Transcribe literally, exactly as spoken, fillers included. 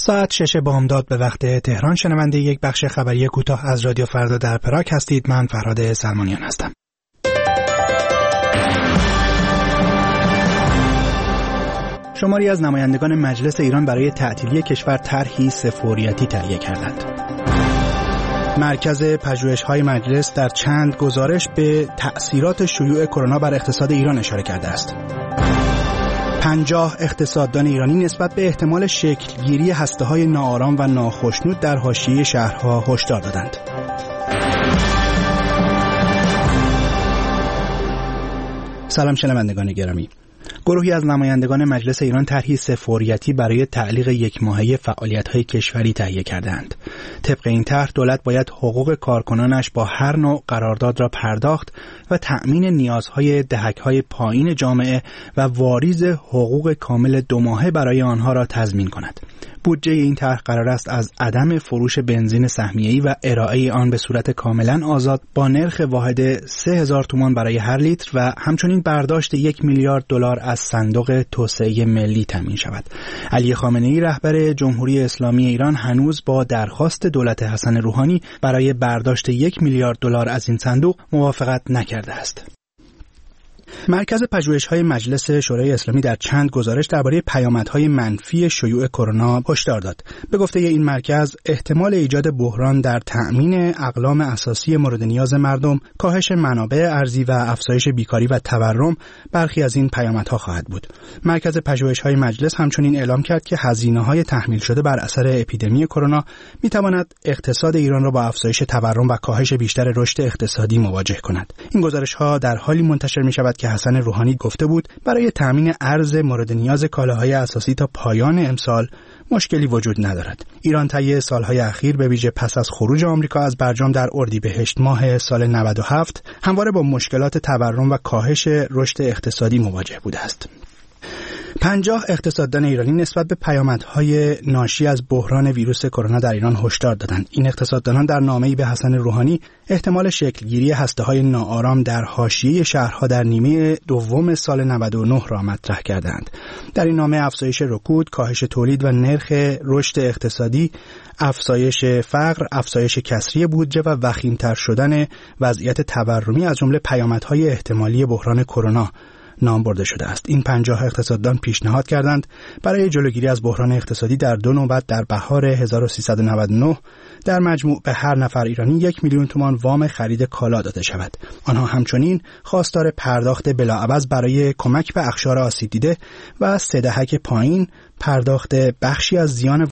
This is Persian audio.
ساعت شش بامداد به وقت تهران شنونده یک بخش خبری کوتاه از رادیو فردا در پراگ هستید. من فرهاد سلمانیان هستم. شماری از نمایندگان مجلس ایران برای تعطیلی کشور طرحی سه‌فوریتی تهیه کردند. مرکز پژوهش‌های مجلس در چند گزارش به تأثیرات شیوع کرونا بر اقتصاد ایران اشاره کرده است. پنجاه اقتصاددان ایرانی نسبت به احتمال شکلگیری هسته‌های ناآرام و ناخشنود در حاشیه شهرها هشدار دادند. سلام شنوندگان گرامی. گروهی از نمایندگان مجلس ایران طرحی سه‌فوریتی برای تعلیق یک ماهه فعالیت‌های کشوری تهیه کردند. طبق این طرح دولت باید حقوق کارکنانش با هر نوع قرارداد را پرداخت و تأمین نیازهای دهک‌های پایین جامعه و واریز حقوق کامل دو ماهه برای آنها را تضمین کند. بودجه این طرح قرار است از عدم فروش بنزین سهمیه‌ای و ارائه آن به صورت کاملا آزاد با نرخ واحد سه هزار تومان برای هر لیتر و همچنین برداشت یک میلیارد دلار از صندوق توسعه ملی تامین شود. علی خامنه‌ای رهبر جمهوری اسلامی ایران هنوز با درخواست دولت حسن روحانی برای برداشت یک میلیارد دلار از این صندوق موافقت نکرده است. مرکز پژوهش‌های مجلس شورای اسلامی در چند گزارش درباره پیامدهای منفی شیوع کرونا هشدار داد. به گفته این مرکز، احتمال ایجاد بحران در تأمین اقلام اساسی مورد نیاز مردم، کاهش منابع ارزی و افزایش بیکاری و تورم برخی از این پیامدها خواهد بود. مرکز پژوهش‌های مجلس همچنین اعلام کرد که هزینه‌های تحمیل شده بر اثر اپیدمی کرونا می‌تواند اقتصاد ایران را با افزایش تورم و کاهش بیشتر رشد اقتصادی مواجه کند. این گزارش‌ها در حالی منتشر می‌شود که حسن روحانی گفته بود برای تامین ارز مورد نیاز کالاهای اساسی تا پایان امسال مشکلی وجود ندارد. ایران طی سالهای اخیر به ویژه پس از خروج آمریکا از برجام در اردیبهشت ماه سال نود و هفت همواره با مشکلات تورم و کاهش رشد اقتصادی مواجه بوده است. پنجاه اقتصاددان ایرانی نسبت به پیامدهای ناشی از بحران ویروس کرونا در ایران هشدار دادند. این اقتصاددانان در نامه‌ای به حسن روحانی احتمال شکلگیری هسته‌های ناآرام در حاشیه شهرها در نیمه دوم سال نود و نه را مطرح کردند. در این نامه افزایش رکود، کاهش تولید و نرخ رشد اقتصادی، افزایش فقر، افزایش کسری بودجه و وخیم‌تر شدن وضعیت تورمی از جمله پیامدهای احتمالی بحران کرونا نام برده شده است. این پنجاه اقتصاددان پیشنهاد کردند برای جلوگیری از بحران اقتصادی در دو نوبت در بهار هزار و سیصد و نود و نه در مجموع به هر نفر ایرانی یک میلیون تومان وام خرید کالا داده شود. آنها همچنین خواستار پرداخت بلاعوض برای کمک به اقشار آسیب دیده و سه دهک پایین پرداخت بخشی از زیان